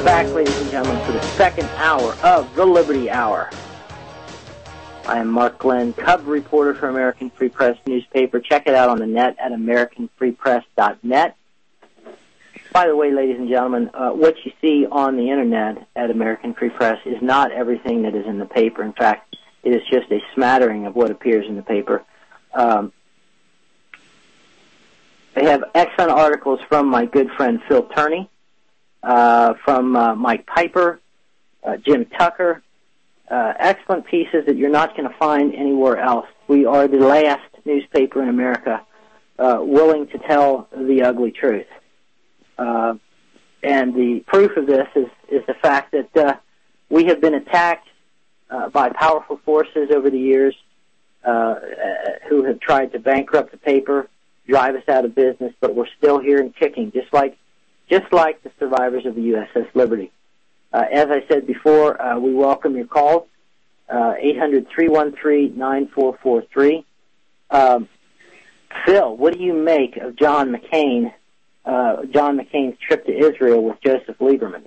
back, ladies and gentlemen, for the second hour of the Liberty Hour. I am Mark Glenn, Cub reporter for American Free Press newspaper. Check it out on the net at AmericanFreePress.net. By the way, ladies and gentlemen, what you see on the internet at American Free Press is not everything that is in the paper. In fact, it is just a smattering of what appears in the paper. They have excellent articles from my good friend Phil Turney, from Mike Piper, Jim Tucker, excellent pieces that you're not going to find anywhere else. We are the last newspaper in America willing to tell the ugly truth. And the proof of this is the fact that we have been attacked by powerful forces over the years who have tried to bankrupt the paper, drive us out of business, but we're still here and kicking, just like the survivors of the USS Liberty. As I said before, we welcome your calls, 800-313-9443. Phil, what do you make of John McCain's trip to Israel with Joseph Lieberman?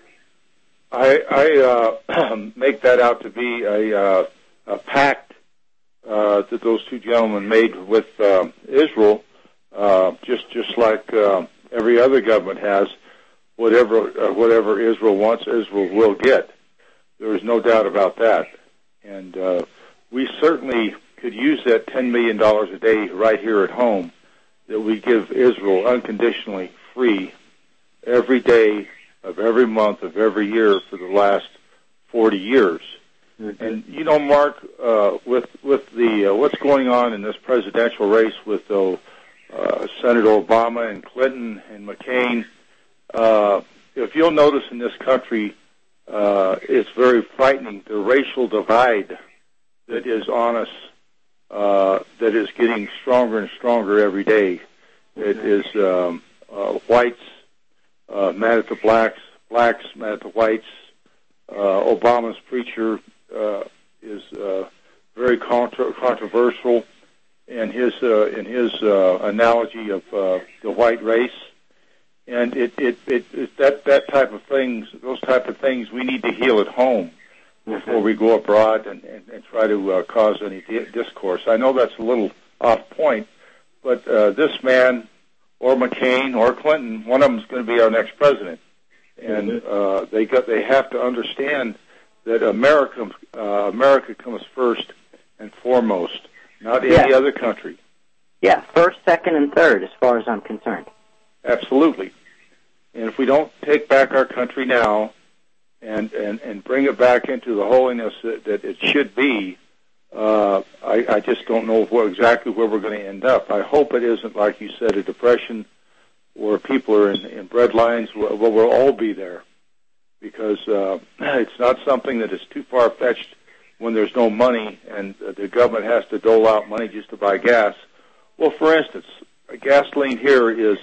I make that out to be a pact that those two gentlemen made with Israel, just like every other government has. Whatever Israel wants, Israel will get. There is no doubt about that. And we certainly could use that $10 million a day right here at home that we give Israel unconditionally free every day of every month of every year for the last 40 years. Mm-hmm. And, you know, Mark, with the what's going on in this presidential race with Senator Obama and Clinton and McCain, if you'll notice in this country, it's very frightening, the racial divide that is on us, that is getting stronger and stronger every day. It is whites mad at the blacks, blacks mad at the whites. Obama's preacher is very controversial in his analogy of the white race. And that type of things, those type of things, we need to heal at home before we go abroad and try to cause any discourse. I know that's a little off point, but this man or McCain or Clinton, one of them is going to be our next president, and they have to understand that America comes first and foremost, not any other country. Yeah, first, second, and third, as far as I'm concerned. Absolutely. And if we don't take back our country now and bring it back into the holiness that it should be, I just don't know exactly where we're going to end up. I hope it isn't, like you said, a depression where people are in bread lines. Well, we'll all be there because it's not something that is too far-fetched when there's no money and the government has to dole out money just to buy gas. Well, for instance, gasoline here is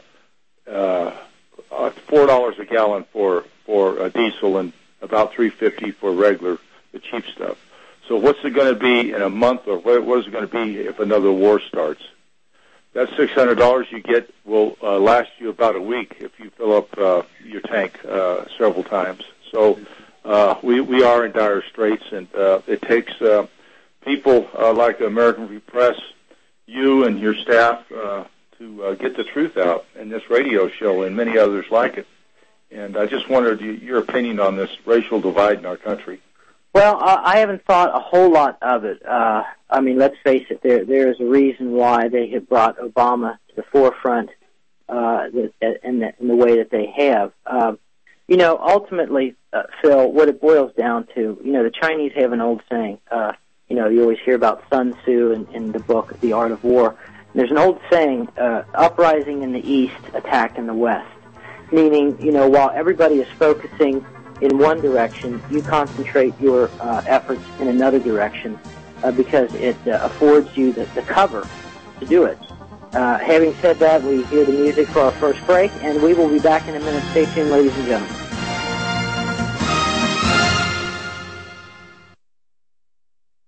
$4 a gallon for diesel and about $3.50 for regular, the cheap stuff. So what's it going to be in a month, or what is it going to be if another war starts? That $600 you get will last you about a week if you fill up your tank several times. So we are in dire straits, and it takes people like the American Free Press, you and your staff, to get the truth out in this radio show and many others like it. And I just wondered your opinion on this racial divide in our country. Well, I haven't thought a whole lot of it. I mean, let's face it, there is a reason why they have brought Obama to the forefront in the way that they have. You know, ultimately, Phil, what it boils down to, you know, the Chinese have an old saying. You know, you always hear about Sun Tzu in the book, The Art of War. There's an old saying, uprising in the East, attack in the West. Meaning, you know, while everybody is focusing in one direction, you concentrate your efforts in another direction because it affords you the cover to do it. Having said that, we hear the music for our first break, and we will be back in a minute. Stay tuned, ladies and gentlemen.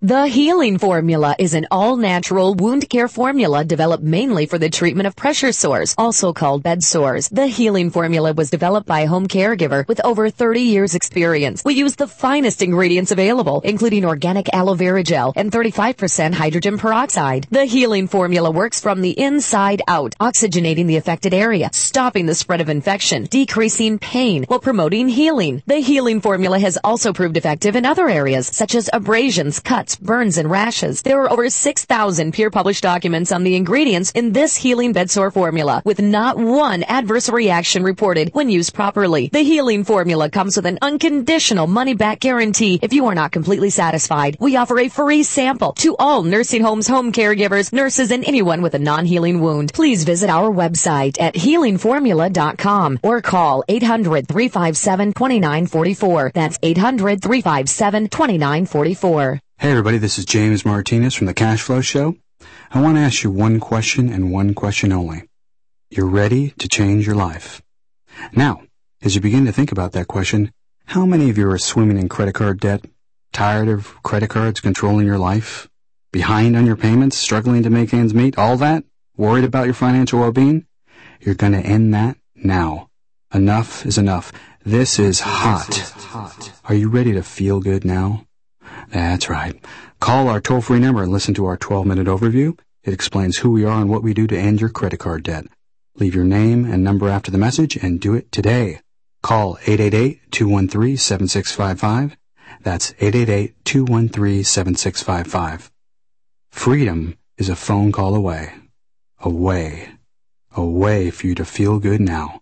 The Healing Formula is an all-natural wound care formula developed mainly for the treatment of pressure sores, also called bed sores. The Healing Formula was developed by a home caregiver with over 30 years experience. We use the finest ingredients available, including organic aloe vera gel and 35% hydrogen peroxide. The Healing Formula works from the inside out, oxygenating the affected area, stopping the spread of infection, decreasing pain, while promoting healing. The Healing Formula has also proved effective in other areas, such as abrasions, cuts, burns, and rashes. There are over 6,000 peer-published documents on the ingredients in this healing bedsore formula, with not one adverse reaction reported when used properly. The Healing Formula comes with an unconditional money-back guarantee. If you are not completely satisfied, we offer a free sample to all nursing homes, home caregivers, nurses, and anyone with a non-healing wound. Please visit our website at healingformula.com or call 800-357-2944. That's 800-357-2944. Hey everybody, this is James Martinez from the Cash Flow Show. I want to ask you one question and one question only. You're ready to change your life. Now, as you begin to think about that question, how many of you are swimming in credit card debt, tired of credit cards controlling your life, behind on your payments, struggling to make ends meet, all that, worried about your financial well-being? You're going to end that now. Enough is enough. This is hot. Are you ready to feel good now? That's right. Call our toll-free number and listen to our 12-minute overview. It explains who we are and what we do to end your credit card debt. Leave your name and number after the message and do it today. Call 888-213-7655. That's 888-213-7655. Freedom is a phone call away. Away for you to feel good now.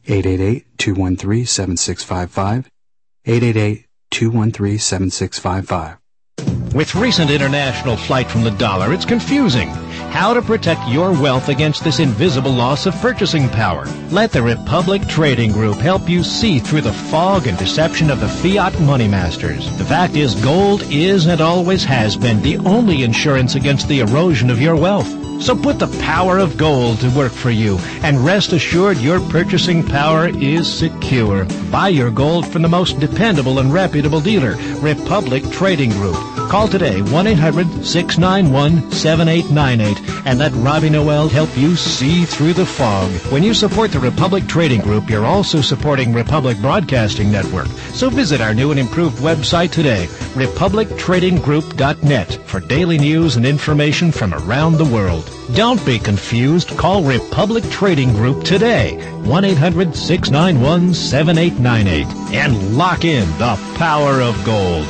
888-213-7655. 888-213-7655. With recent international flight from the dollar, it's confusing. How to protect your wealth against this invisible loss of purchasing power. Let the Republic Trading Group help you see through the fog and deception of the fiat money masters. The fact is, gold is and always has been the only insurance against the erosion of your wealth. So put the power of gold to work for you, and rest assured your purchasing power is secure. Buy your gold from the most dependable and reputable dealer, Republic Trading Group. Call today, 1-800-691-7898, and let Robbie Noel help you see through the fog. When you support the Republic Trading Group, you're also supporting Republic Broadcasting Network. So visit our new and improved website today, republictradinggroup.net, for daily news and information from around the world. Don't be confused. Call Republic Trading Group today, 1-800-691-7898, and lock in the power of gold.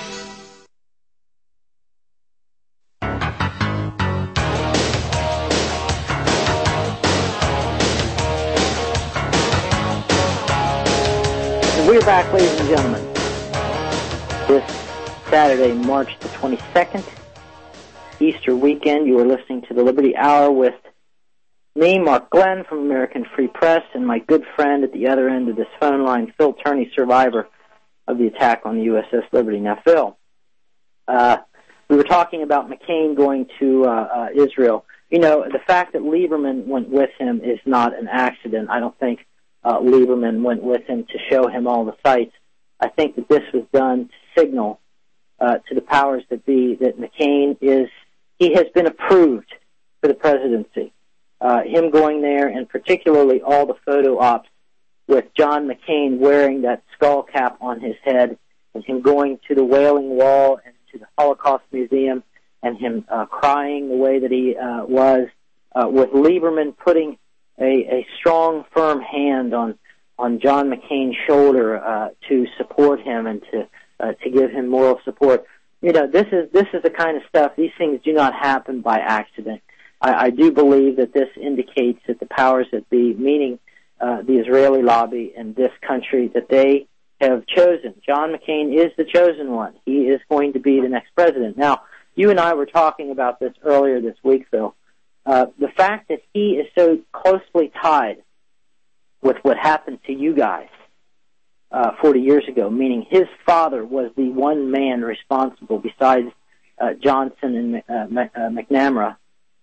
We're back, ladies and gentlemen. This Saturday, March the 22nd, Easter weekend, you are listening to the Liberty Hour with me, Mark Glenn from American Free Press, and my good friend at the other end of this phone line, Phil Turney, survivor of the attack on the USS Liberty. Now, Phil, we were talking about McCain going to Israel. You know, the fact that Lieberman went with him is not an accident. I don't think Lieberman went with him to show him all the sights. I think that this was done to signal to the powers that be that McCain he has been approved for the presidency. Him going there, and particularly all the photo ops with John McCain wearing that skull cap on his head, and him going to the Wailing Wall and to the Holocaust Museum, and him crying the way that he was, with Lieberman putting a strong, firm hand on John McCain's shoulder to support him and to give him moral support. You know, this is the kind of stuff. These things do not happen by accident. I do believe that this indicates that the powers that be, meaning the Israeli lobby in this country, that they have chosen. John McCain is the chosen one. He is going to be the next president. Now, you and I were talking about this earlier this week, Phil. The fact that he is so closely tied with what happened to you guys 40 years ago, meaning his father was the one man responsible besides Johnson and McNamara.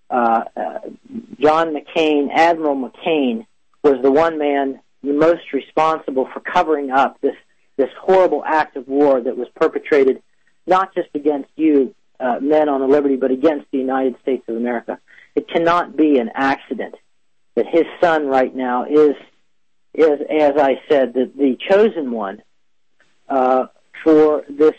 John McCain, Admiral McCain, was the one man the most responsible for covering up this horrible act of war that was perpetrated not just against you, men on the Liberty, but against the United States of America. It cannot be an accident that his son right now is as I said, the chosen one for this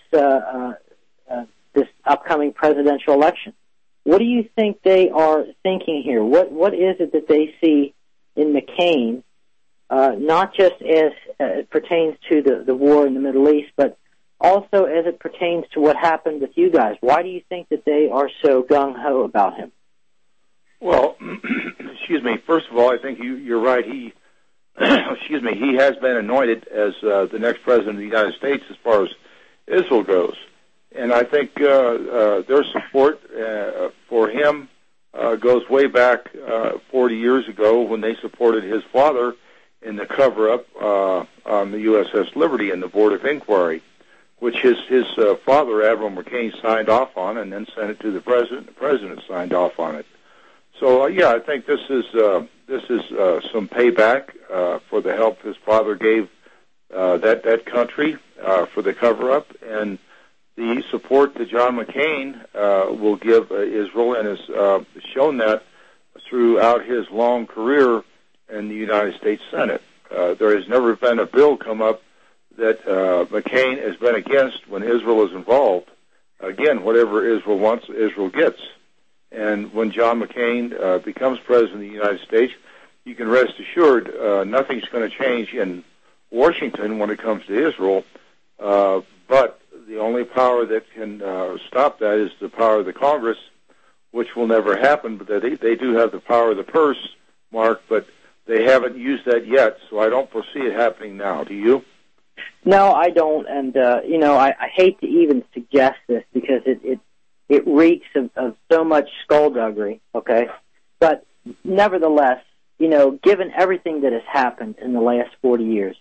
this upcoming presidential election. What do you think they are thinking here? What is it that they see in McCain, not just as it pertains to the war in the Middle East, but also as it pertains to what happened with you guys? Why do you think that they are so gung-ho about him? Well, excuse me. First of all, I think you're right. He, excuse me, he has been anointed as the next president of the United States as far as Israel goes. And I think their support for him goes way back 40 years ago when they supported his father in the cover-up on the USS Liberty and the Board of Inquiry, which his father, Admiral McCain, signed off on and then sent it to the president. The president signed off on it. So, I think this is some payback for the help his father gave that country for the cover-up, and the support that John McCain will give Israel, and has shown that throughout his long career in the United States Senate. There has never been a bill come up that McCain has been against when Israel is involved. Again, whatever Israel wants, Israel gets. And when John McCain becomes president of the United States, you can rest assured nothing's going to change in Washington when it comes to Israel. But the only power that can stop that is the power of the Congress, which will never happen. But they do have the power of the purse, Mark, but they haven't used that yet, so I don't foresee it happening now. Do you? No, I don't. And, I hate to even suggest this because it reeks of so much skullduggery, okay? But nevertheless, given everything that has happened in the last 40 years,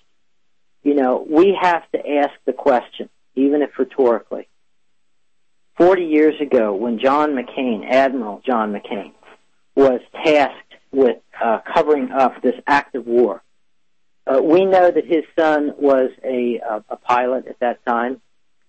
we have to ask the question, even if rhetorically. 40 years ago, when John McCain, Admiral John McCain, was tasked with covering up this act of war, we know that his son was a pilot at that time,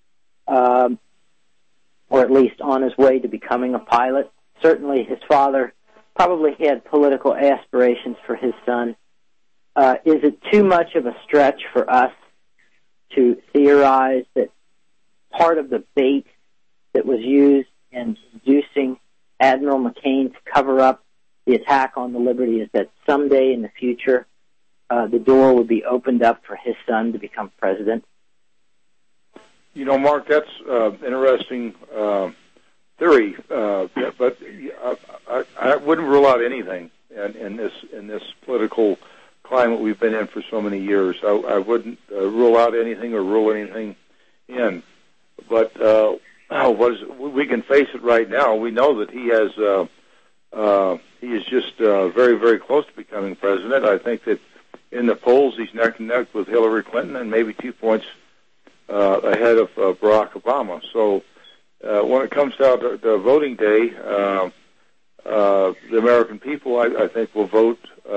or at least on his way to becoming a pilot. Certainly his father probably had political aspirations for his son. Is it too much of a stretch for us to theorize that part of the bait that was used in inducing Admiral McCain to cover up the attack on the Liberty is that someday in the future the door would be opened up for his son to become president? Mark, that's interesting theory, but I wouldn't rule out anything in this political climate we've been in for so many years. I wouldn't rule out anything or rule anything in. But we can face it right now. We know that he is just very, very close to becoming president. I think that in the polls he's neck and neck with Hillary Clinton and maybe 2 points ahead of Barack Obama. So when it comes down to voting day, the American people, I think, will vote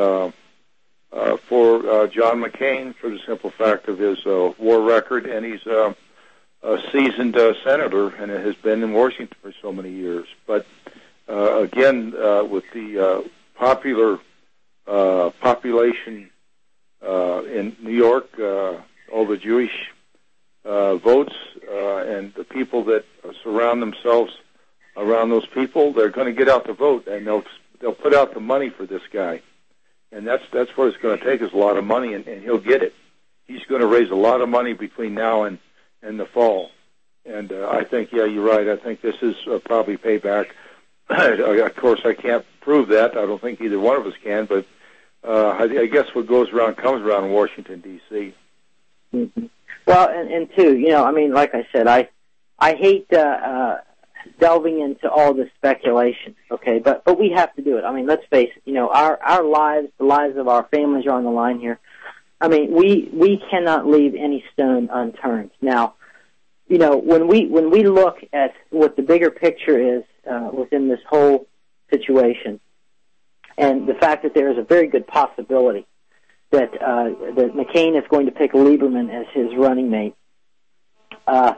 for John McCain for the simple fact of his war record, and he's a seasoned senator and has been in Washington for so many years. But again, with the popular population in New York, all the Jewish votes and the people that surround themselves around those people, they're going to get out the vote, and they'll put out the money for this guy. And that's what it's going to take, is a lot of money, and he'll get it. He's going to raise a lot of money between now and the fall. And I think, yeah, you're right. I think this is probably payback. Of course, I can't prove that. I don't think either one of us can, but I guess what goes around comes around in Washington, D.C. Mm-hmm. Well, and too, like I said, I hate delving into all this speculation, okay, but we have to do it. Let's face it, our lives, the lives of our families are on the line here. We cannot leave any stone unturned. Now, when we look at what the bigger picture is within this whole situation, and the fact that there is a very good possibility that McCain is going to pick Lieberman as his running mate,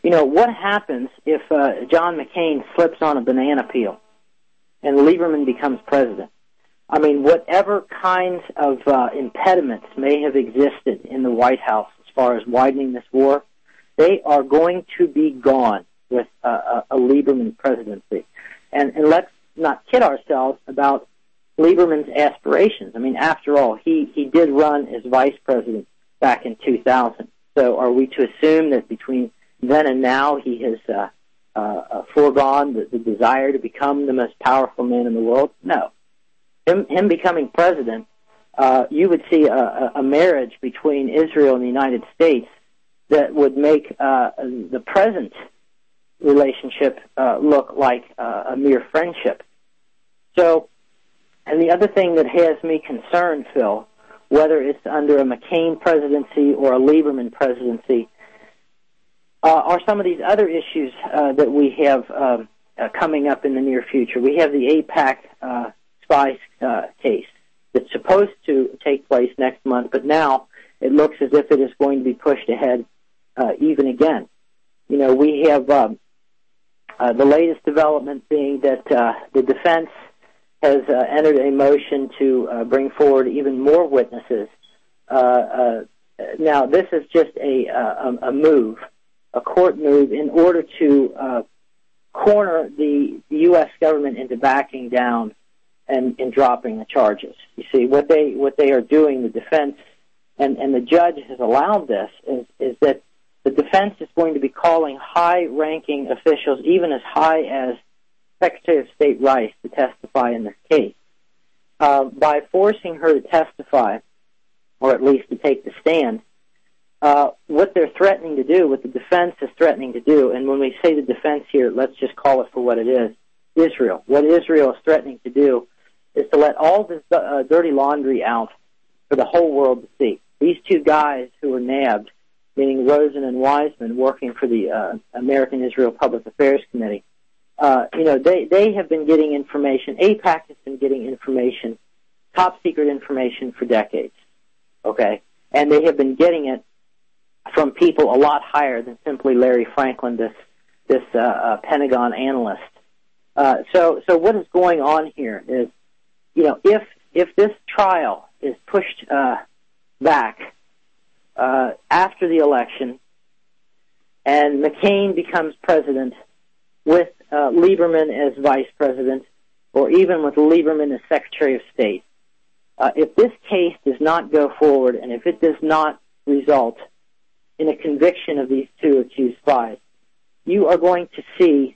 what happens if John McCain slips on a banana peel and Lieberman becomes president? I mean, whatever kinds of impediments may have existed in the White House as far as widening this war, they are going to be gone with a Lieberman presidency. And let's not kid ourselves about Lieberman's aspirations. I mean, after all, he did run as vice president back in 2000. So are we to assume that between then and now he has foregone the desire to become the most powerful man in the world? No. Him becoming president, you would see a marriage between Israel and the United States that would make the present relationship look like a mere friendship. So, and the other thing that has me concerned, Phil, whether it's under a McCain presidency or a Lieberman presidency, are some of these other issues that we have coming up in the near future. We have the AIPAC spy case that's supposed to take place next month, but now it looks as if it is going to be pushed ahead even again. We have the latest development being that the defense has entered a motion to bring forward even more witnesses. Now, this is just a move, a court move, in order to corner the U.S. government into backing down and dropping the charges. You see, what they are doing, the defense, and the judge has allowed this, is that the defense is going to be calling high-ranking officials, even as high as Secretary of State Rice, to testify in this case. By forcing her to testify, or at least to take the stand, what they're threatening to do, what the defense is threatening to do, and when we say the defense here, let's just call it for what it is, Israel. What Israel is threatening to do is to let all this dirty laundry out for the whole world to see. These two guys who were nabbed, meaning Rosen and Wiseman, working for the American Israel Public Affairs Committee, they have been getting information. AIPAC has been getting information, top secret information, for decades. Okay, and they have been getting it from people a lot higher than simply Larry Franklin, this Pentagon analyst. So what is going on here is, if this trial is pushed back after the election and McCain becomes president with Lieberman as vice president, or even with Lieberman as Secretary of State, if this case does not go forward and if it does not result in a conviction of these two accused spies, you are going to see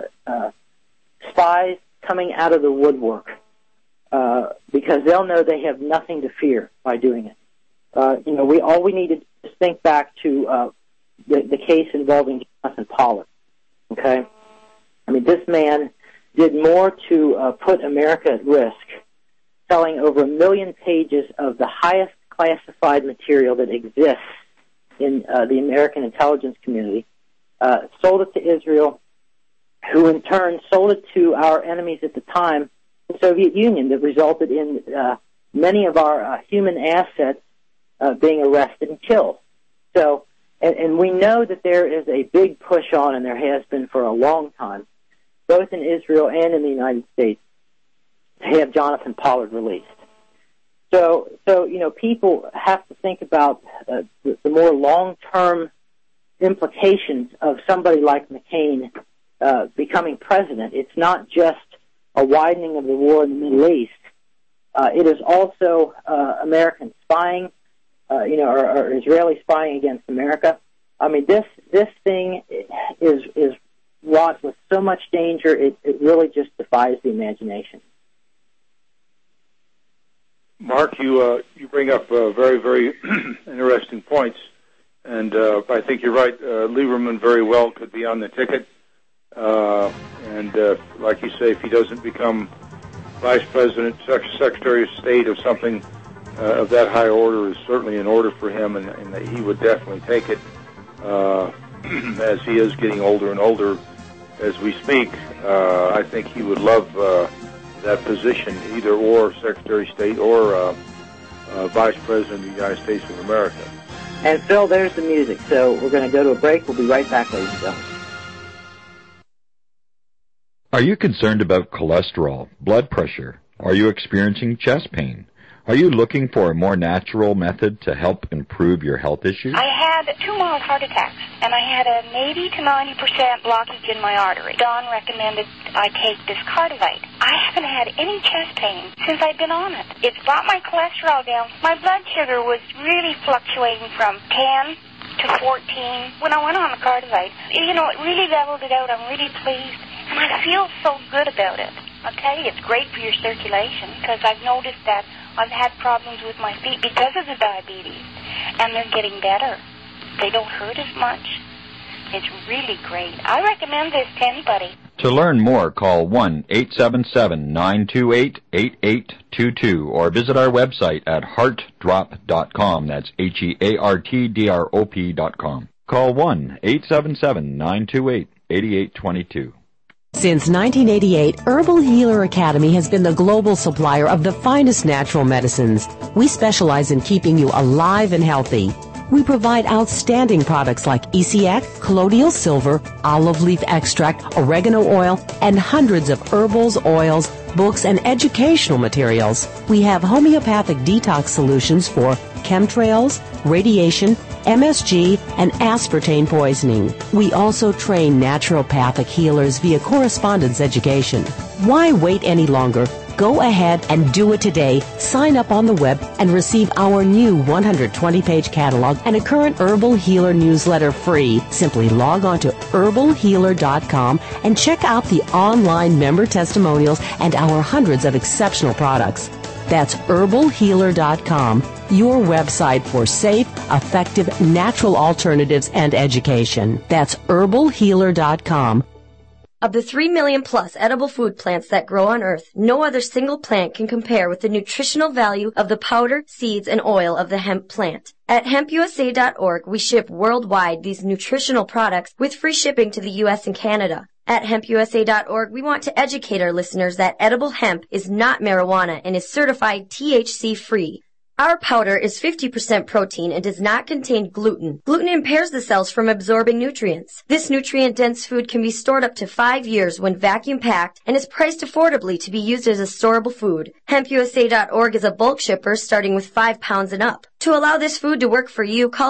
spies coming out of the woodwork because they'll know they have nothing to fear by doing it. All we need to just think back to the case involving Jonathan Pollard. Okay, I mean, this man did more to put America at risk, selling over 1 million pages of the highest classified material that exists in the American intelligence community, sold it to Israel, who in turn sold it to our enemies at the time, the Soviet Union, that resulted in many of our human assets being arrested and killed. So, and we know that there is a big push on, and there has been for a long time, both in Israel and in the United States, to have Jonathan Pollard released. So people have to think about the more long-term implications of somebody like McCain becoming president. It's not just a widening of the war in the Middle East. It is also American spying, or Israeli spying against America. I mean, this thing is wrought with so much danger, it really just defies the imagination. Mark, you bring up very, very interesting points, and I think you're right. Lieberman very well could be on the ticket, and like you say, if he doesn't become vice president, secretary of state of something of that high order, is certainly in order for him, and that he would definitely take it as he is getting older and older as we speak. I think he would love that position, either or Secretary of State or Vice President of the United States of America. And Phil, there's the music. So we're going to go to a break. We'll be right back, ladies and gentlemen. Are you concerned about cholesterol, blood pressure? Are you experiencing chest pain? Are you looking for a more natural method to help improve your health issues? I had 2 mild heart attacks, and I had an 80 to 90% blockage in my artery. Don recommended I take this Cardivite. I haven't had any chest pain since I've been on it. It's brought my cholesterol down. My blood sugar was really fluctuating from 10 to 14 when I went on the Cardivite. You know, it really leveled it out. I'm really pleased, and I feel so good about it. I'll tell you, it's great for your circulation, because I've noticed that I've had problems with my feet because of the diabetes, and they're getting better. They don't hurt as much. It's really great. I recommend this to anybody. To learn more, call 1-877-928-8822 or visit our website at heartdrop.com. That's HEARTDROP.com. Call 1-877-928-8822. Since 1988, Herbal Healer Academy has been the global supplier of the finest natural medicines. We specialize in keeping you alive and healthy. We provide outstanding products like ECX, colloidal silver, olive leaf extract, oregano oil, and hundreds of herbals, oils, books, and educational materials. We have homeopathic detox solutions for chemtrails, radiation, MSG, and aspartame poisoning. We also train naturopathic healers via correspondence education. Why wait any longer? Go ahead and do it today. Sign up on the web and receive our new 120-page catalog and a current Herbal Healer newsletter free. Simply log on to herbalhealer.com and check out the online member testimonials and our hundreds of exceptional products. That's herbalhealer.com, your website for safe, effective, natural alternatives and education. That's herbalhealer.com. Of the 3 million plus edible food plants that grow on Earth, no other single plant can compare with the nutritional value of the powder, seeds, and oil of the hemp plant. At hempusa.org, we ship worldwide these nutritional products with free shipping to the U.S. and Canada. At hempusa.org, we want to educate our listeners that edible hemp is not marijuana and is certified THC-free. Our powder is 50% protein and does not contain gluten. Gluten impairs the cells from absorbing nutrients. This nutrient-dense food can be stored up to 5 years when vacuum-packed and is priced affordably to be used as a storable food. HempUSA.org is a bulk shipper starting with 5 pounds and up. To allow this food to work for you, call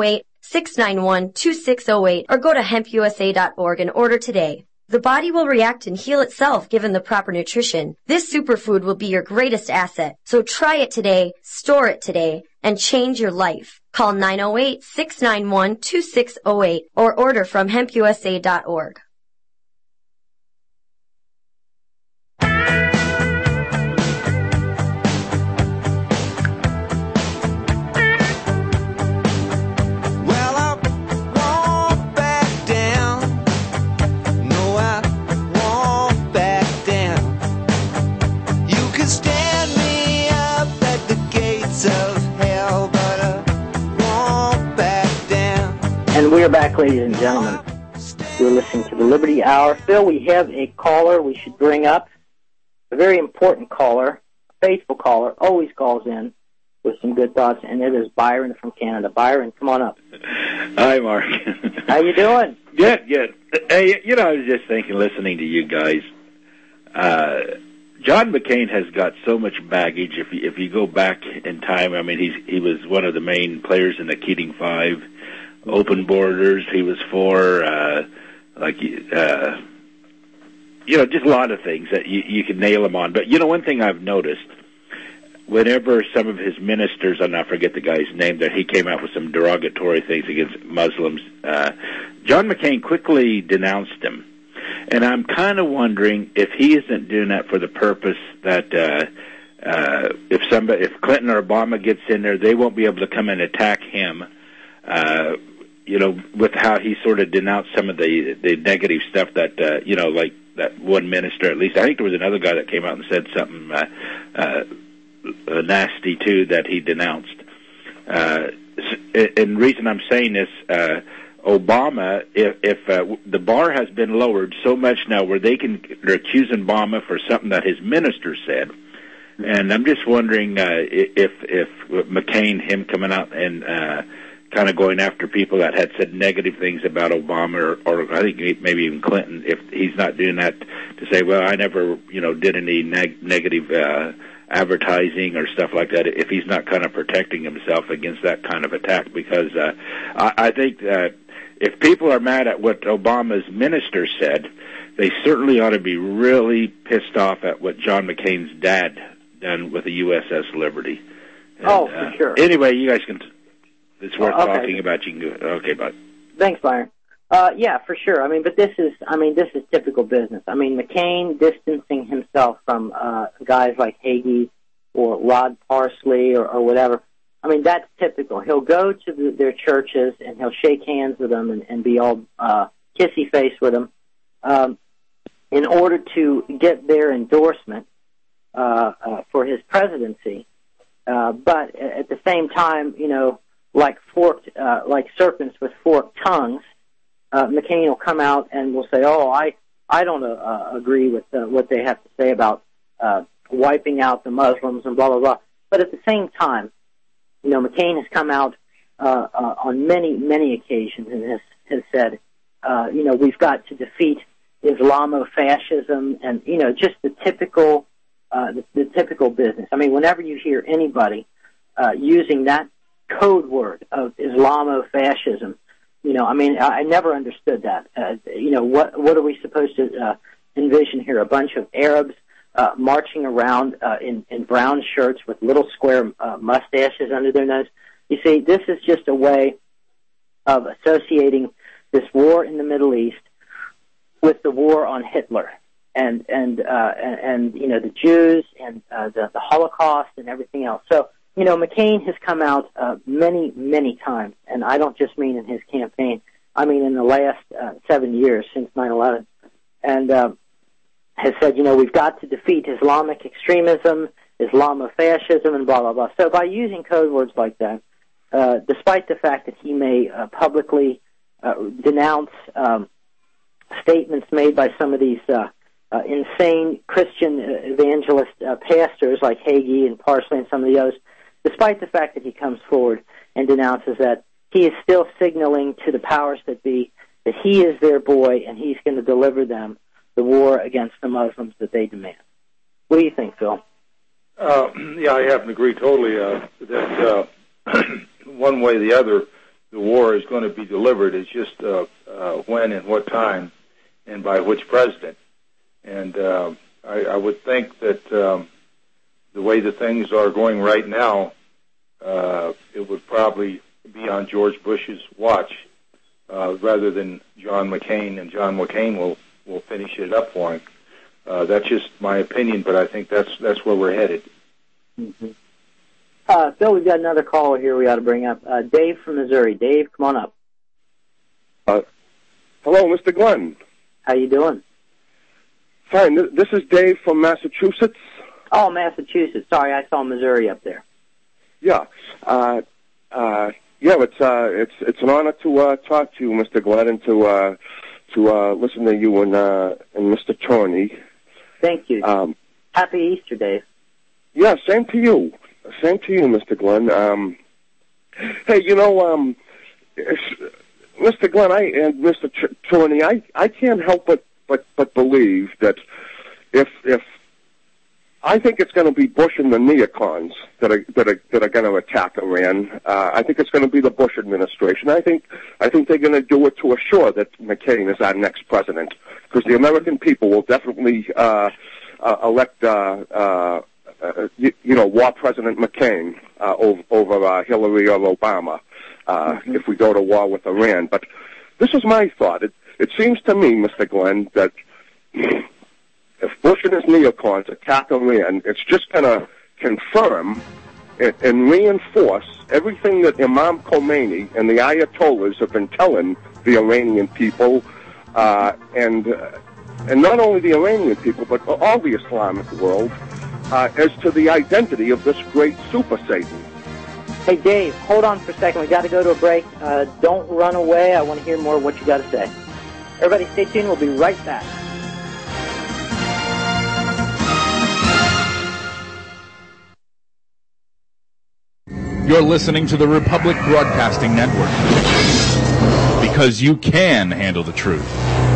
908-691-2608 or go to hempusa.org and order today. The body will react and heal itself given the proper nutrition. This superfood will be your greatest asset. So try it today, store it today, and change your life. Call 908-691-2608 or order from hempusa.org. And we are back, ladies and gentlemen. You're listening to the Liberty Hour. Phil, we have a caller we should bring up. A very important caller, a faithful caller, always calls in with some good thoughts, and it is Byron from Canada. Byron, come on up. Hi, Mark. How you doing? Good. Hey, I was just thinking, listening to you guys, John McCain has got so much baggage. If you go back in time, I mean, he was one of the main players in the Keating Five. Open borders, he was for, just a lot of things that you could nail him on. But, one thing I've noticed, whenever some of his ministers, and I forget the guy's name, that he came out with some derogatory things against Muslims, John McCain quickly denounced him. And I'm kind of wondering if he isn't doing that for the purpose that if Clinton or Obama gets in there, they won't be able to come and attack him. With how he sort of denounced some of the negative stuff that, like that one minister, at least. I think there was another guy that came out and said something nasty, too, that he denounced. And the reason I'm saying this, Obama, if the bar has been lowered so much now where they're accusing Obama for something that his minister said. And I'm just wondering if McCain, him coming out and kind of going after people that had said negative things about Obama, or I think maybe even Clinton, if he's not doing that to say, well, I never, did any negative advertising or stuff like that, if he's not kind of protecting himself against that kind of attack. Because I think that if people are mad at what Obama's minister said, they certainly ought to be really pissed off at what John McCain's dad done with the USS Liberty. And, for sure. Anyway, you guys can... It's worth talking about. You can do it. Okay, bud. Thanks, Byron. Yeah, for sure. But this is typical business. McCain distancing himself from guys like Hagee or Rod Parsley or whatever. That's typical. He'll go to their churches and he'll shake hands with them and be all kissy face with them in order to get their endorsement for his presidency. But at the same time, like serpents with forked tongues, McCain will come out and will say, "Oh, I don't agree with what they have to say about wiping out the Muslims and blah blah blah." But at the same time, McCain has come out on many occasions and has said, we've got to defeat Islamofascism and just the typical business. Whenever you hear anybody using that code word of Islamofascism, I never understood that. What are we supposed to envision here? A bunch of Arabs marching around in brown shirts with little square mustaches under their nose? You see, this is just a way of associating this war in the Middle East with the war on Hitler and the Jews and the Holocaust and everything else. So, McCain has come out many times, and I don't just mean in his campaign. I mean in the last 7 years since 9/11, and has said, we've got to defeat Islamic extremism, Islamofascism, and blah, blah, blah. So by using code words like that, despite the fact that he may publicly denounce statements made by some of these insane Christian evangelist pastors like Hagee and Parsley and some of the others, despite the fact that he comes forward and denounces that, he is still signaling to the powers that be that he is their boy and he's going to deliver them the war against the Muslims that they demand. What do you think, Phil? Yeah, I happen to agree totally that one way or the other, the war is going to be delivered. It's just when and what time and by which president. And I would think that the way that things are going right now, it would probably be on George Bush's watch rather than John McCain, and John McCain will finish it up for him. That's just my opinion, but I think that's where we're headed. Mm-hmm. Phil, we've got another caller here we ought to bring up. Dave from Missouri. Dave, come on up. Hello, Mr. Glenn. How you doing? Fine. This is Dave from Massachusetts. Oh, Massachusetts. Sorry, I saw Missouri up there. Yeah. It's an honor to talk to you, Mr. Glenn, and to listen to you and Mr. Tony. Thank you. Happy Easter, Dave. Yeah, same to you. Same to you, Mr. Glenn. Hey, Mr. Glenn, and Mr. Tony, I can't help but believe that if I think it's going to be Bush and the neocons that are going to attack Iran. I think it's going to be the Bush administration. I think they're going to do it to assure that McCain is our next president, because the American people will definitely elect War President McCain over Hillary or Obama if we go to war with Iran. But this is my thought. It seems to me, Mr. Glenn, that if Bush and his neocons attack Iran, it's just going to confirm and reinforce everything that Imam Khomeini and the Ayatollahs have been telling the Iranian people, and not only the Iranian people, but all the Islamic world, as to the identity of this great super Satan. Hey, Dave, hold on for a second. We got to go to a break. Don't run away. I want to hear more of what you got to say. Everybody stay tuned. We'll be right back. You're listening to the Republic Broadcasting Network. Because you can handle the truth.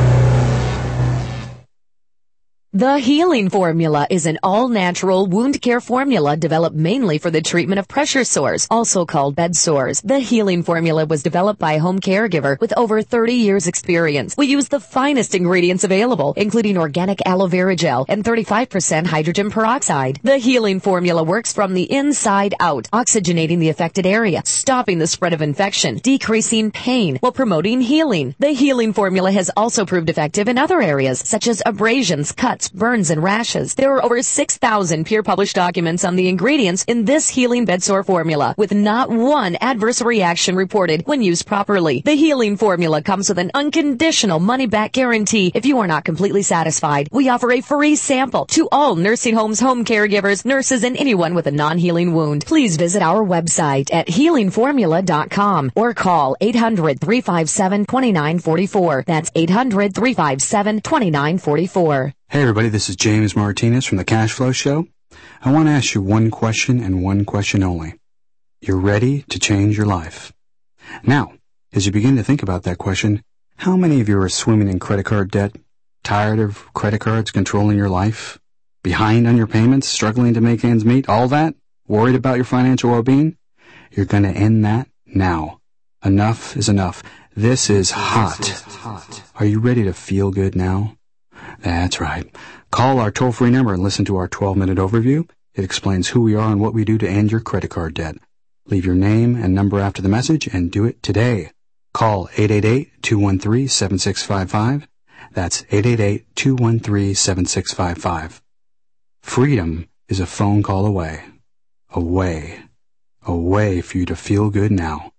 The Healing Formula is an all-natural wound care formula developed mainly for the treatment of pressure sores, also called bed sores. The Healing Formula was developed by a home caregiver with over 30 years experience. We use the finest ingredients available, including organic aloe vera gel and 35% hydrogen peroxide. The Healing Formula works from the inside out, oxygenating the affected area, stopping the spread of infection, decreasing pain, while promoting healing. The Healing Formula has also proved effective in other areas, such as abrasions, cuts, burns, and rashes. There are over 6,000 peer-published documents on the ingredients in this healing bed sore formula, with not one adverse reaction reported when used properly. The Healing Formula comes with an unconditional money-back guarantee if you are not completely satisfied. We offer a free sample to all nursing homes, home caregivers, nurses, and anyone with a non-healing wound. Please visit our website at healingformula.com or call 800-357-2944. That's 800-357-2944. Hey everybody, this is James Martinez from the Cash Flow Show. I want to ask you one question and one question only. You're ready to change your life. Now, as you begin to think about that question, how many of you are swimming in credit card debt? Tired of credit cards controlling your life? Behind on your payments? Struggling to make ends meet? All that? Worried about your financial well-being? You're going to end that now. Enough is enough. This is hot. Are you ready to feel good now? That's right. Call our toll-free number and listen to our 12-minute overview. It explains who we are and what we do to end your credit card debt. Leave your name and number after the message and do it today. Call 888-213-7655. That's 888-213-7655. Freedom is a phone call away. Away for you to feel good now.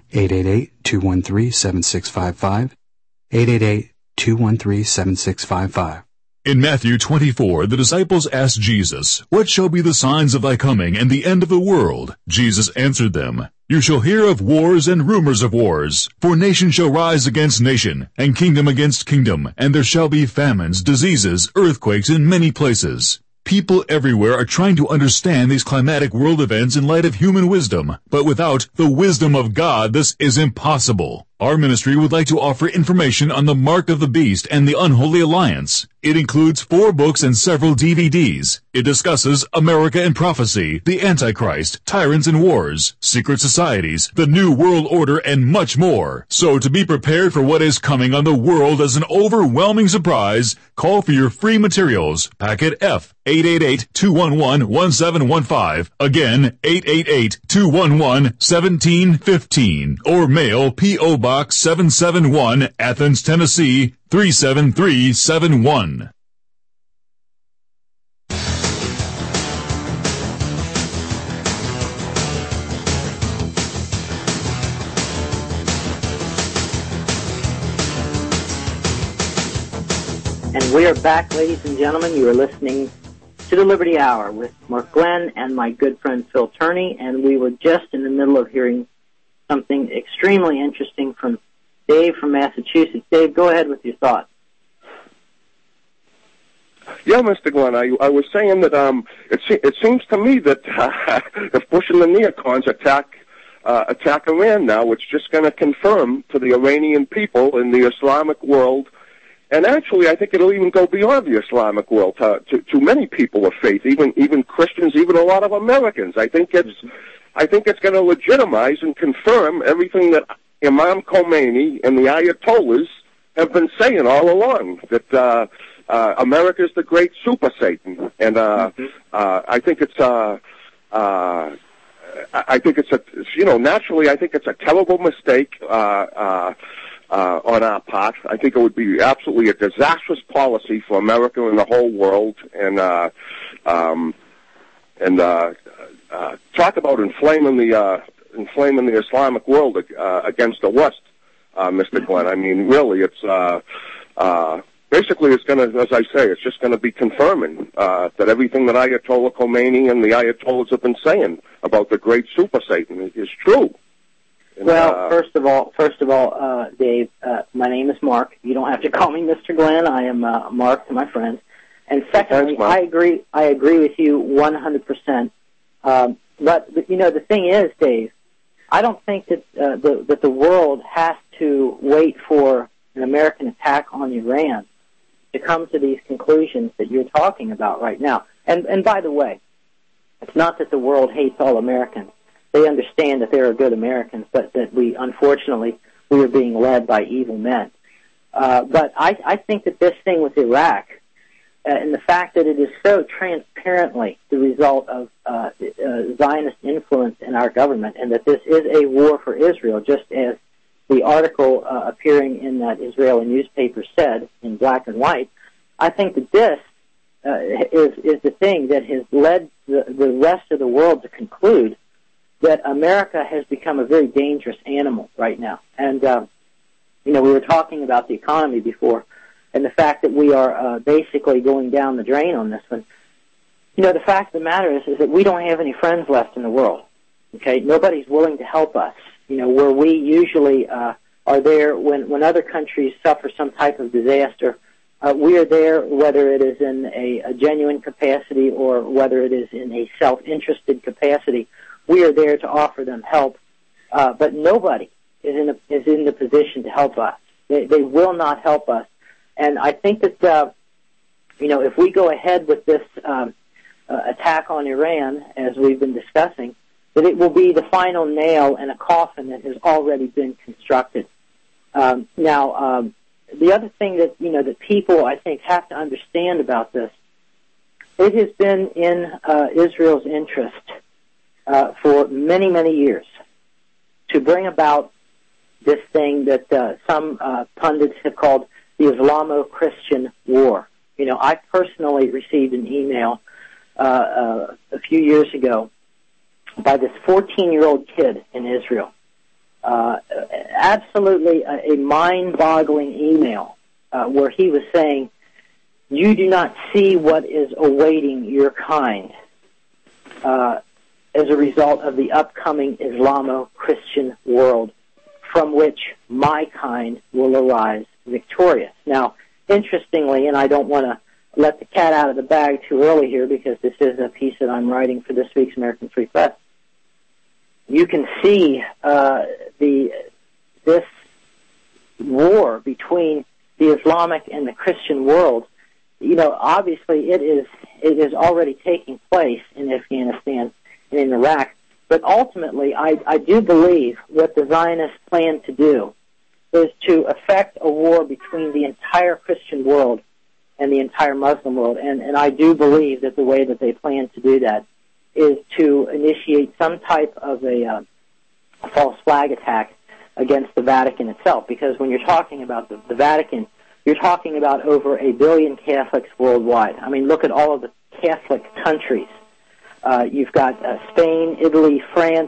888-213-7655. 888-213-7655. In Matthew 24, the disciples asked Jesus, "What shall be the signs of thy coming and the end of the world?" Jesus answered them, "You shall hear of wars and rumors of wars. For nation shall rise against nation, and kingdom against kingdom, and there shall be famines, diseases, earthquakes in many places." People everywhere are trying to understand these climatic world events in light of human wisdom, but without the wisdom of God, this is impossible. Our ministry would like to offer information on the Mark of the Beast and the Unholy Alliance. It includes 4 books and several DVDs. It discusses America and Prophecy, the Antichrist, Tyrants and Wars, Secret Societies, the New World Order, and much more. So to be prepared for what is coming on the world as an overwhelming surprise, call for your free materials. Packet F, 888-211-1715. Again, 888-211-1715. Or mail P.O. Box 771, Athens, Tennessee, 37371. And we are back, ladies and gentlemen. You are listening to the Liberty Hour with Mark Glenn and my good friend Phil Turney, and we were just in the middle of hearing something extremely interesting from Dave from Massachusetts. Dave, go ahead with your thoughts. Yeah, Mr. Glenn, I was saying that it seems to me that if Bush and the neocons attack Iran now, it's just going to confirm to the Iranian people in the Islamic world, and actually I think it'll even go beyond the Islamic world to many people of faith, even Christians, even a lot of Americans. I think it's going to legitimize and confirm everything that Imam Khomeini and the Ayatollahs have been saying all along, that America's the great super Satan. And I think it's naturally I think it's a terrible mistake on our part. I think it would be absolutely a disastrous policy for America and the whole world. And talk about inflaming the Islamic world against the West, Mr. Glenn. I mean, really, it's basically it's going to, as I say, it's just going to be confirming that everything that Ayatollah Khomeini and the Ayatollahs have been saying about the great super Satan is true. And, well, first of all, Dave, my name is Mark. You don't have to call me Mr. Glenn. I am Mark to my friends. And secondly, I agree with you 100%. But you know, the thing is, Dave, I don't think that that the world has to wait for an American attack on Iran to come to these conclusions that you're talking about right now. And by the way, it's not that the world hates all Americans. They understand that there are good Americans, but that we are being led by evil men. But I think that this thing with Iraq, and the fact that it is so transparently the result of Zionist influence in our government, and that this is a war for Israel, just as the article appearing in that Israeli newspaper said in black and white, I think that this is the thing that has led the rest of the world to conclude that America has become a very dangerous animal right now. And, we were talking about the economy before, and the fact that we are basically going down the drain on this one. The fact of the matter is that we don't have any friends left in the world. Okay, nobody's willing to help us. Where we usually are there when other countries suffer some type of disaster, we are there whether it is in a genuine capacity or whether it is in a self-interested capacity. We are there to offer them help, but nobody is in the position to help us. They will not help us. And I think that, if we go ahead with this attack on Iran, as we've been discussing, that it will be the final nail in a coffin that has already been constructed. Now, the other thing that, that people, I think, have to understand about this, it has been in Israel's interest for many, many years to bring about this thing that some pundits have called the Islamo-Christian War. I personally received an email a few years ago by this 14-year-old kid in Israel. Absolutely a mind-boggling email where he was saying, you do not see what is awaiting your kind as a result of the upcoming Islamo-Christian world from which my kind will arise victorious. Now, interestingly, and I don't want to let the cat out of the bag too early here because this is a piece that I'm writing for this week's American Free Press, you can see this war between the Islamic and the Christian world. Obviously it is already taking place in Afghanistan and in Iraq, but ultimately I do believe what the Zionists plan to do is to effect a war between the entire Christian world and the entire Muslim world, and I do believe that the way that they plan to do that is to initiate some type of a false flag attack against the Vatican itself, because when you're talking about the Vatican, you're talking about over 1 billion Catholics worldwide. I mean, look at all of the Catholic countries. You've got Spain, Italy, France,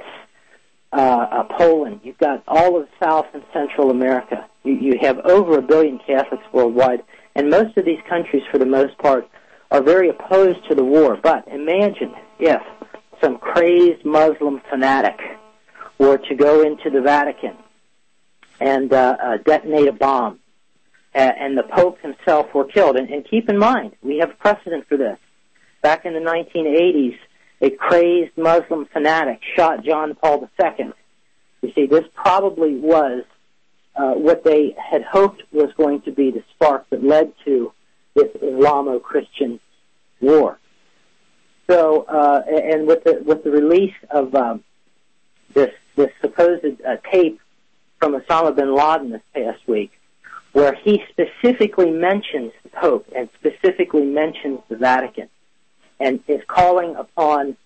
Poland. You've got all of South and Central America. You have over 1 billion Catholics worldwide, and most of these countries, for the most part, are very opposed to the war. But imagine if some crazed Muslim fanatic were to go into the Vatican and detonate a bomb, and the Pope himself were killed. And keep in mind, we have precedent for this. Back in the 1980s, a crazed Muslim fanatic shot John Paul II. You see, this probably was what they had hoped was going to be the spark that led to this Islamo-Christian war. So, and with the release of this supposed tape from Osama bin Laden this past week, where he specifically mentions the Pope and specifically mentions the Vatican, and is calling upon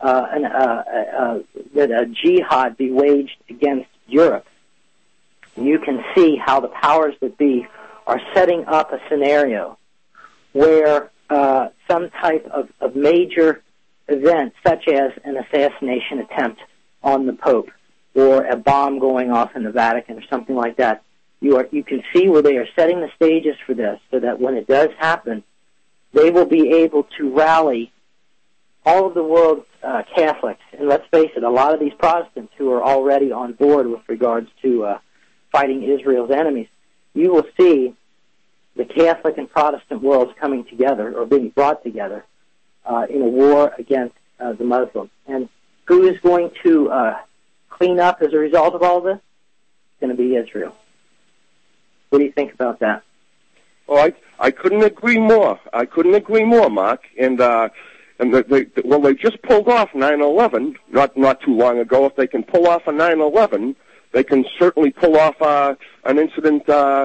that a jihad be waged against Europe, you can see how the powers that be are setting up a scenario where some type of major event, such as an assassination attempt on the Pope or a bomb going off in the Vatican or something like that, you can see where they are setting the stages for this, so that when it does happen, they will be able to rally all of the world's Catholics. And let's face it, a lot of these Protestants who are already on board with regards to fighting Israel's enemies, you will see the Catholic and Protestant worlds coming together, or being brought together, in a war against the Muslims. And who is going to clean up as a result of all this? It's going to be Israel. What do you think about that? Well, I couldn't agree more. I couldn't agree more, Mark. And they just pulled off 9/11 not too long ago. If they can pull off a 9/11, they can certainly pull off an incident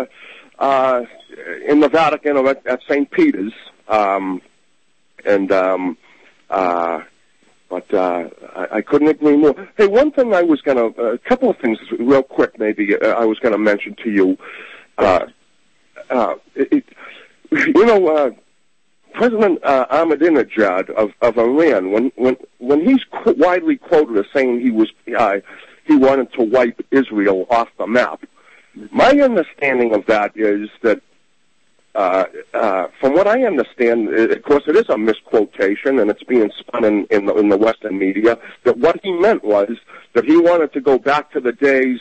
in the Vatican or at St. Peter's. But I couldn't agree more. Hey, one thing I was going to, a couple of things real quick maybe I was going to mention to you. President Ahmadinejad of Iran, when he's widely quoted as saying he wanted to wipe Israel off the map, my understanding of that is that, from what I understand, of course it is a misquotation and it's being spun in the Western media, that what he meant was that he wanted to go back to the days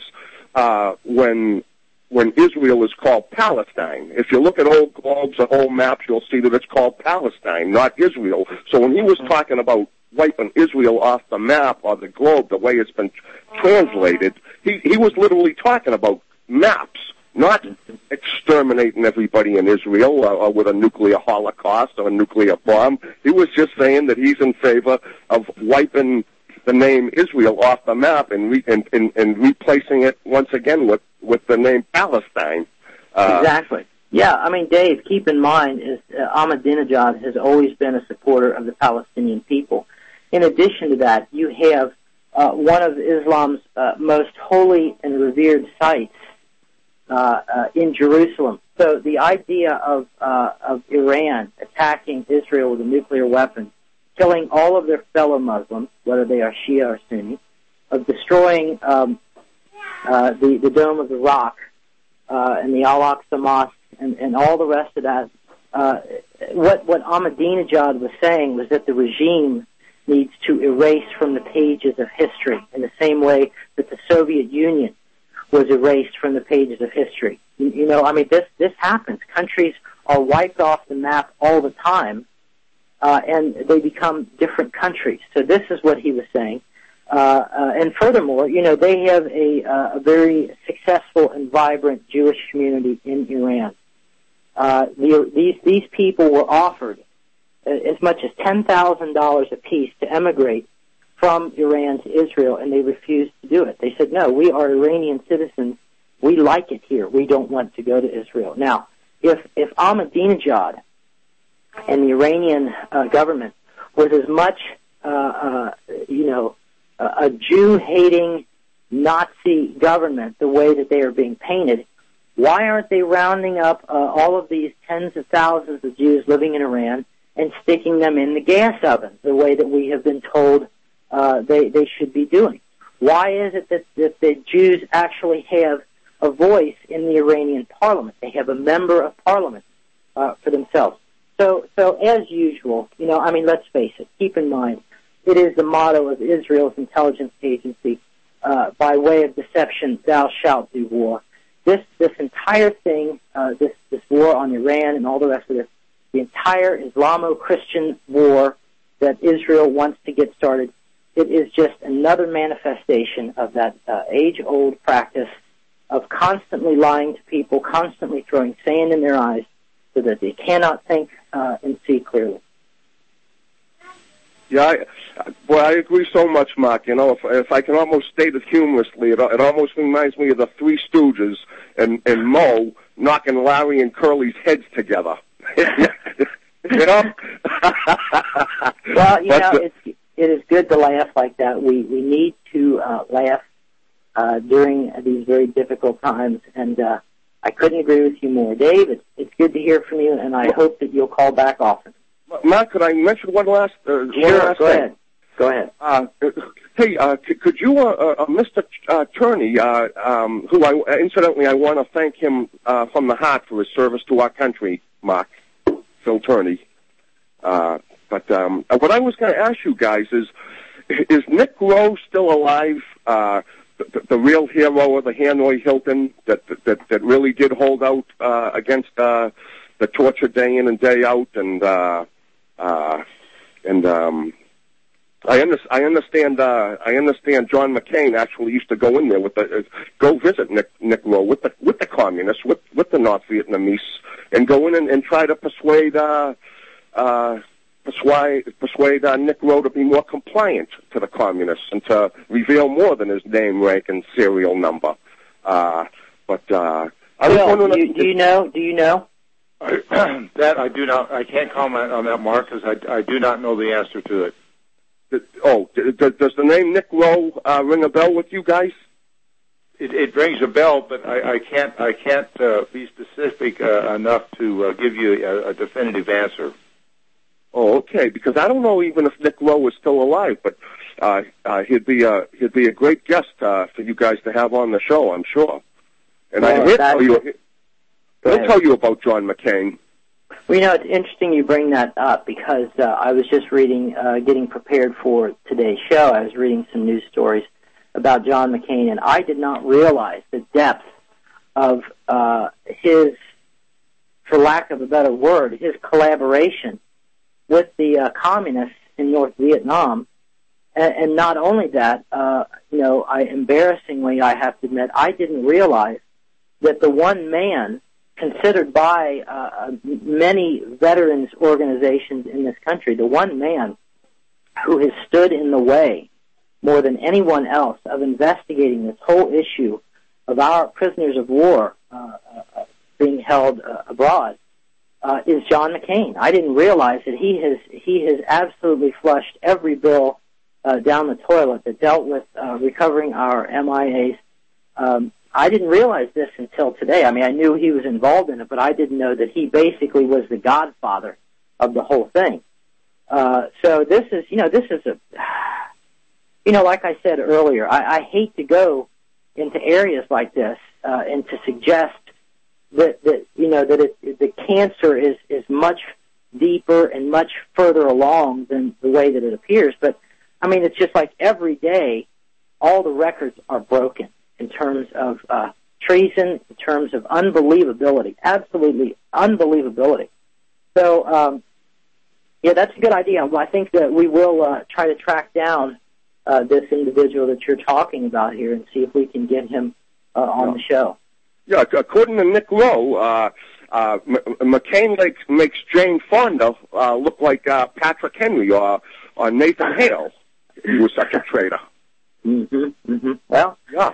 when Israel is called Palestine. If you look at old globes or old maps, you'll see that it's called Palestine, not Israel. So when he was talking about wiping Israel off the map or the globe, the way it's been translated, he was literally talking about maps, not exterminating everybody in Israel or with a nuclear holocaust or a nuclear bomb. He was just saying that he's in favor of wiping the name Israel off the map and replacing it once again with the name Palestine. Exactly. Yeah, I mean, Dave, keep in mind, Ahmadinejad has always been a supporter of the Palestinian people. In addition to that, you have one of Islam's most holy and revered sites in Jerusalem. So the idea of Iran attacking Israel with a nuclear weapon, killing all of their fellow Muslims, whether they are Shia or Sunni, of destroying the Dome of the Rock and the Al-Aqsa Mosque and all the rest of that. What Ahmadinejad was saying was that the regime needs to erase from the pages of history in the same way that the Soviet Union was erased from the pages of history. You know, I mean, this happens. Countries are wiped off the map all the time, and they become different countries. So this is what he was saying. And furthermore, you know, they have a very successful and vibrant Jewish community in Iran. These people were offered as much as $10,000 apiece to emigrate from Iran to Israel, and they refused to do it. They said, no, we are Iranian citizens. We like it here. We don't want to go to Israel. Now, if Ahmadinejad and the Iranian government was as much, a Jew-hating Nazi government the way that they are being painted, why aren't they rounding up all of these tens of thousands of Jews living in Iran and sticking them in the gas oven the way that we have been told they should be doing? Why is it that the Jews actually have a voice in the Iranian parliament? They have a member of parliament for themselves. So as usual, you know, I mean, let's face it, keep in mind, it is the motto of Israel's intelligence agency, by way of deception, thou shalt do war. This entire thing, this war on Iran and all the rest of this, the entire Islamo-Christian war that Israel wants to get started, it is just another manifestation of that age-old practice of constantly lying to people, constantly throwing sand in their eyes so that they cannot think and see clearly. Yeah, I agree so much, Mark. You know, if I can almost state it humorously, it almost reminds me of the Three Stooges and Moe knocking Larry and Curly's heads together. You know? Well, you know, it is good to laugh like that. We need to laugh during these very difficult times, and I couldn't agree with you more. Dave, it's good to hear from you, and I hope that you'll call back often. Mark, could I mention one last Sure, go ahead. Go ahead. Hey, could you, Mr. Turney, who I want to thank him from the heart for his service to our country, Mark, Phil Turney. But what I was going to ask you guys is Nick Rowe still alive? The real hero of the Hanoi Hilton that really did hold out against the torture day in and day out, and I understand. I understand. John McCain actually used to go in there go visit Nick Rowe with the communists, with the North Vietnamese, and go in and try to persuade Nick Rowe to be more compliant to the communists and to reveal more than his name, rank, and serial number. I was wondering. Do you know? That I do not. I can't comment on that, Mark, because I do not know the answer to it. Does the name Nick Rowe ring a bell with you guys? It rings a bell, but I can't be specific enough to give you a definitive answer. Oh, okay. Because I don't know even if Nick Rowe is still alive, but he'd be a great guest for you guys to have on the show, I'm sure. And he'll tell you about John McCain. Well, it's interesting you bring that up because I was just reading, getting prepared for today's show. I was reading some news stories about John McCain, and I did not realize the depth of his, for lack of a better word, his collaboration with the communists in North Vietnam. And not only that, embarrassingly, I have to admit, I didn't realize that the one man considered by many veterans organizations in this country, the one man who has stood in the way more than anyone else of investigating this whole issue of our prisoners of war being held abroad is John McCain. I didn't realize that he has absolutely flushed every bill down the toilet that dealt with recovering our MIAs. I didn't realize this until today. I mean, I knew he was involved in it, but I didn't know that he basically was the godfather of the whole thing. So this is like I said earlier, I hate to go into areas like this and to suggest that the cancer is much deeper and much further along than the way that it appears. But I mean, it's just like every day, all the records are broken in terms of treason, in terms of unbelievability, absolutely unbelievability. So, that's a good idea. Well, I think that we will try to track down this individual that you're talking about here and see if we can get him on the show. Yeah, according to Nick Rowe, McCain makes Jane Fonda look like Patrick Henry or Nathan Hale. He was such a traitor. Mm-hmm. Mm-hmm. Well, yeah.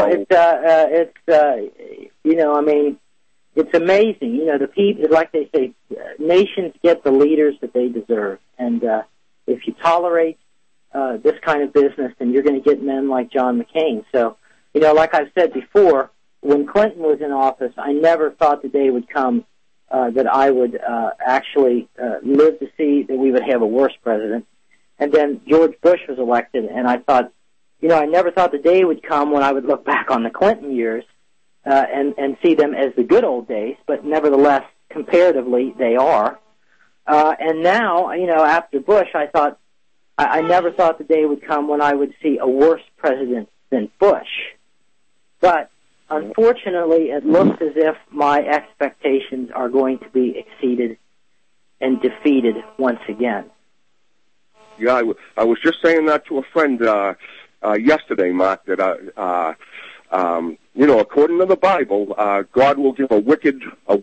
It's amazing. The people, like they say, nations get the leaders that they deserve. And if you tolerate this kind of business, then you're going to get men like John McCain. So, like I've said before, when Clinton was in office, I never thought the day would come that I would actually live to see that we would have a worse president. And then George Bush was elected, and I thought, I never thought the day would come when I would look back on the Clinton years and see them as the good old days, but nevertheless, comparatively, they are. And now, after Bush, I never thought the day would come when I would see a worse president than Bush. But unfortunately, it looks as if my expectations are going to be exceeded and defeated once again. Yeah, I was just saying that to a friend yesterday, Mark, that according to the Bible, God will give a wicked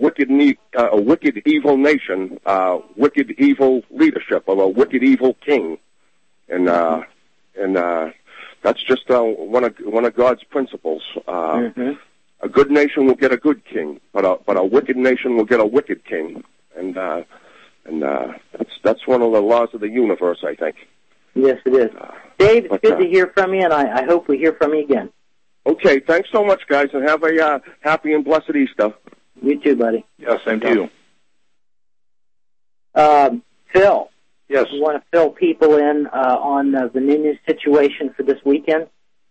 evil nation, wicked evil leadership, or a wicked evil king, and that's just one of God's principles. A good nation will get a good king, but a wicked nation will get a wicked king, and that's one of the laws of the universe, I think. Yes, it is. Dave, it's good to hear from you, and I hope we hear from you again. Okay, thanks so much, guys, and have a happy and blessed Easter. You too, buddy. Yeah, same to you. Phil. Yes. You want to fill people in on the Nunez situation for this weekend?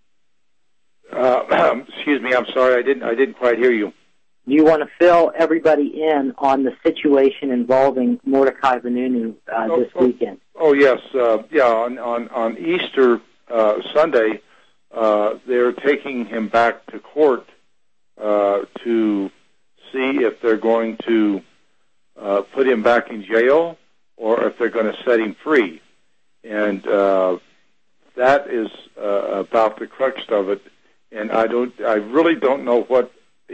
Excuse me, I'm sorry, I didn't quite hear you. Do you want to fill everybody in on the situation involving Mordecai Vanunu this weekend? Oh yes, on Easter Sunday, they're taking him back to court to see if they're going to put him back in jail or if they're going to set him free. and that is about the crux of it. And I really don't know what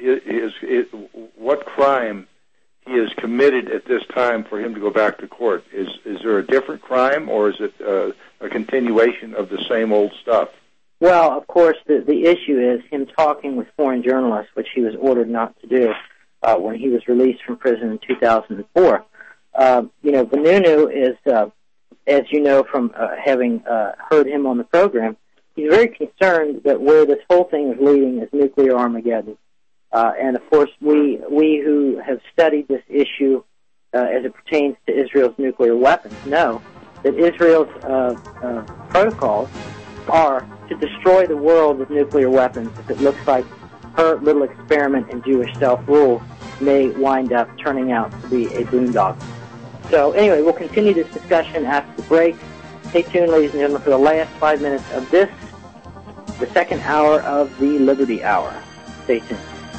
what crime he has committed at this time for him to go back to court. Is there a different crime, or is it a continuation of the same old stuff? Well, of course, the issue is him talking with foreign journalists, which he was ordered not to do when he was released from prison in 2004. Vanunu is, as you know from having heard him on the program, he's very concerned that where this whole thing is leading is nuclear Armageddon. And, of course, we who have studied this issue as it pertains to Israel's nuclear weapons know that Israel's protocols are to destroy the world with nuclear weapons if it looks like her little experiment in Jewish self-rule may wind up turning out to be a boondoggle. So, anyway, we'll continue this discussion after the break. Stay tuned, ladies and gentlemen, for the last 5 minutes of this, the second hour of the Liberty Hour. Stay tuned.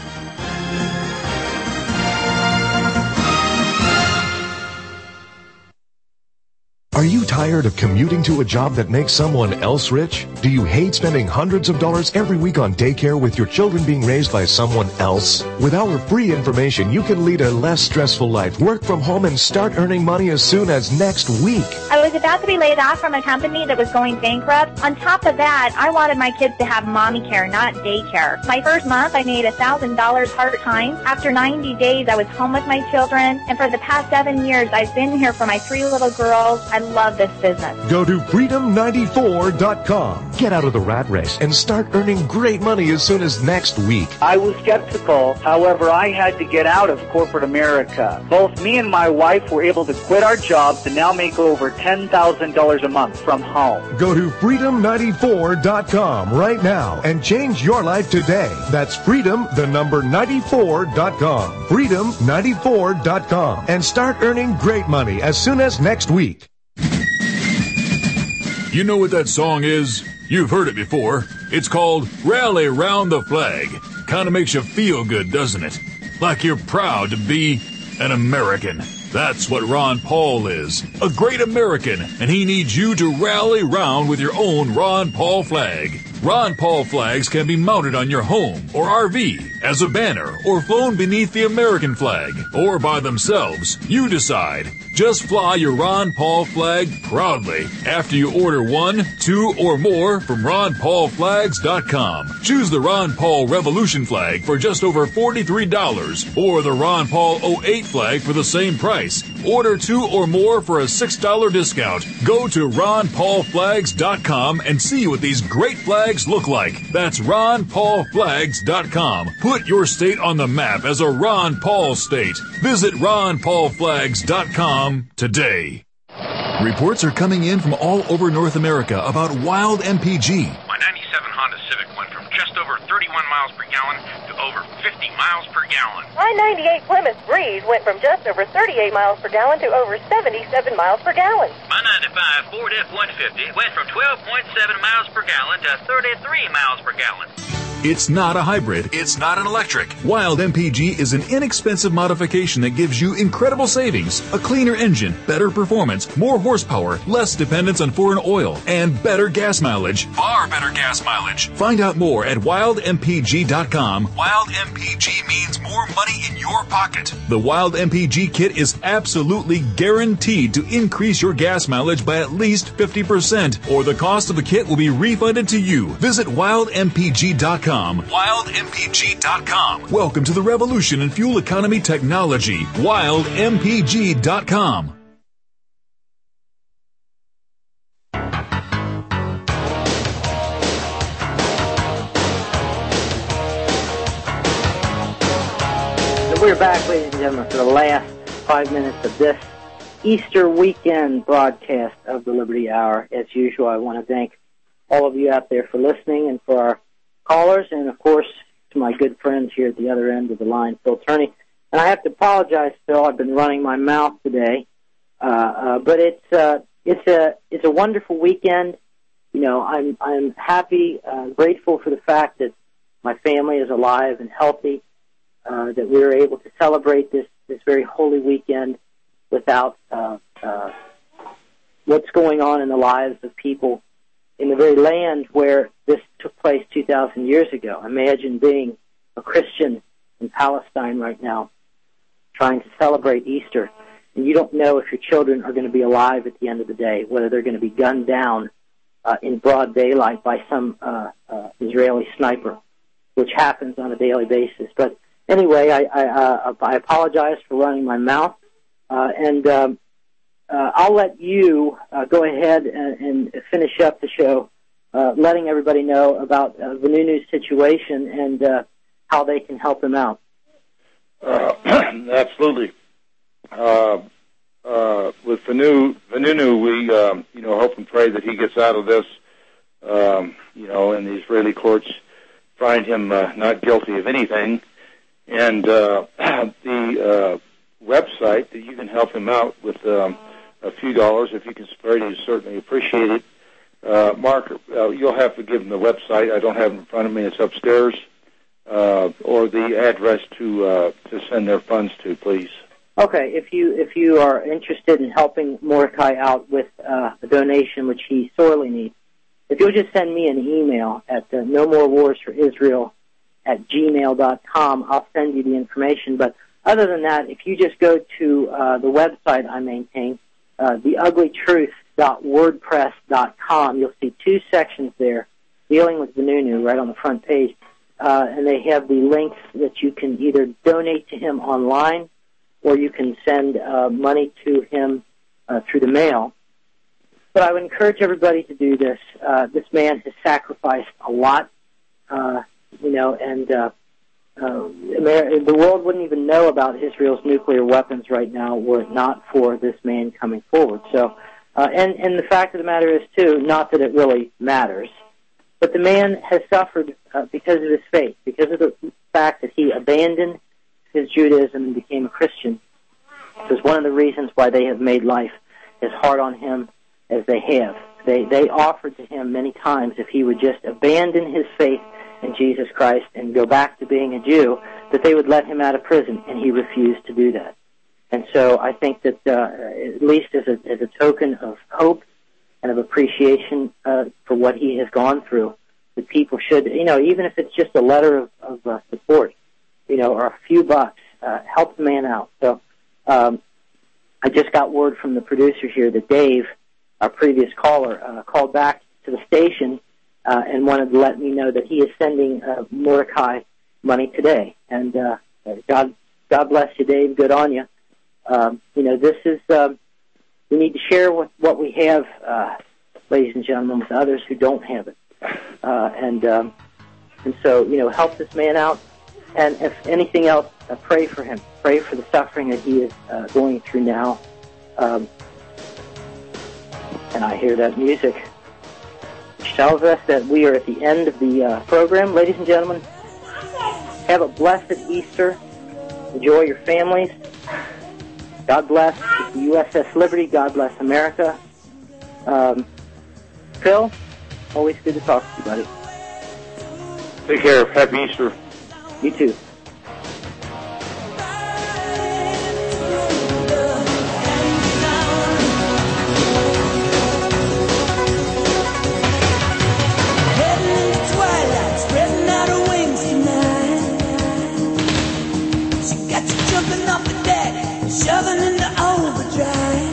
Are you tired of commuting to a job that makes someone else rich? Do you hate spending hundreds of dollars every week on daycare with your children being raised by someone else? With our free information, you can lead a less stressful life, work from home, and start earning money as soon as next week. I was about to be laid off from a company that was going bankrupt. On top of that, I wanted my kids to have mommy care, not daycare. My first month, I made $1,000 part-time. After 90 days, I was home with my children, and for the past 7 years, I've been here for my 3 little girls. I love this business. Go to freedom94.com. Get out of the rat race and start earning great money as soon as next week. I was skeptical. However, I had to get out of corporate America. Both me and my wife were able to quit our jobs and now make over $10,000 a month from home. Go to freedom94.com right now and change your life today. That's freedom94.com. freedom94.com. And start earning great money as soon as next week. You know what that song is? You've heard it before. It's called Rally Round the Flag. Kind of makes you feel good, doesn't it? Like you're proud to be an American. That's what Ron Paul is. A great American, and he needs you to rally round with your own Ron Paul flag. Ron Paul flags can be mounted on your home or RV as a banner or flown beneath the American flag or by themselves. You decide. Just fly your Ron Paul flag proudly after you order 1, 2, or more from RonPaulFlags.com. Choose the Ron Paul Revolution flag for just over $43 or the Ron Paul 08 flag for the same price. Order 2 or more for a $6 discount. Go to RonPaulFlags.com and see what these great flags look like. That's RonPaulFlags.com. Put your state on the map as a Ron Paul state. Visit RonPaulFlags.com today. Reports are coming in from all over North America about Wild MPG. My 97 Honda Civic went from just over 31 miles per gallon to over 50 miles per gallon. My 98 Plymouth Breeze went from just over 38 miles per gallon to over 77 miles per gallon. My 95 Ford F-150 went from 12.7 miles per gallon to 33 miles per gallon. It's not a hybrid. It's not an electric. Wild MPG is an inexpensive modification that gives you incredible savings, a cleaner engine, better performance, more horsepower, less dependence on foreign oil, and better gas mileage. Far better gas mileage. Find out more at WildMPG.com. Wild MPG means more money in your pocket. The Wild MPG kit is absolutely guaranteed to increase your gas mileage by at least 50%, or the cost of the kit will be refunded to you. Visit WildMPG.com. WildMPG.com. Welcome to the revolution in fuel economy technology. WildMPG.com. So we're back, ladies and gentlemen, for the last 5 minutes of this Easter weekend broadcast of the Liberty Hour. As usual, I want to thank all of you out there for listening and for our callers, and of course to my good friends here at the other end of the line, Phil Turney. And I have to apologize, Phil. I've been running my mouth today, but it's a wonderful weekend. You know, I'm happy, grateful for the fact that my family is alive and healthy, that we were able to celebrate this very holy weekend without what's going on in the lives of people in the very land where this took place 2,000 years ago. Imagine being a Christian in Palestine right now, trying to celebrate Easter, and you don't know if your children are going to be alive at the end of the day, whether they're going to be gunned down in broad daylight by some Israeli sniper, which happens on a daily basis. But anyway, I apologize for running my mouth, and I'll let you go ahead and finish up the show, letting everybody know about Vanunu's situation and how they can help him out. Absolutely. With Vanunu, we hope and pray that he gets out of this. And the Israeli courts find him not guilty of anything. And the website that you can help him out with a few dollars, if you can spare it, you certainly appreciate it. Mark, you'll have to give him the website. I don't have it in front of me. It's upstairs. Or the address to send their funds to, please. Okay, if you are interested in helping Mordecai out with a donation which he sorely needs, if you'll just send me an email at nomorewarsforisrael@gmail.com, I'll send you the information. But other than that, if you just go to the website I maintain, theuglytruth.wordpress.com, you'll see two sections there dealing with Vanunu right on the front page. And they have the links that you can either donate to him online or you can send money to him through the mail. But I would encourage everybody to do this. This man has sacrificed a lot, and the world wouldn't even know about Israel's nuclear weapons right now were it not for this man coming forward. So, and the fact of the matter is, too, not that it really matters, but the man has suffered because of his faith, because of the fact that he abandoned his Judaism and became a Christian. It's one of the reasons why they have made life as hard on him as they have. They offered to him many times if he would just abandon his faith in Jesus Christ and go back to being a Jew, that they would let him out of prison, and he refused to do that. And so I think that at least as a token of hope and of appreciation for what he has gone through, that people should, even if it's just a letter of support, or a few bucks, help the man out. So I just got word from the producer here that Dave, our previous caller, called back to the station and wanted to let me know that he is sending Mordecai money today. And God bless you, Dave. Good on you. This is we need to share what we have, ladies and gentlemen, with others who don't have it. And so help this man out. And if anything else, pray for him. Pray for the suffering that he is going through now. And I hear that music, which tells us that we are at the end of the program. Ladies and gentlemen, have a blessed Easter. Enjoy your families. God bless the USS Liberty. God bless America. Phil, always good to talk to you, buddy. Take care. Happy Easter. You too. Jumping off the deck, shoving into overdrive.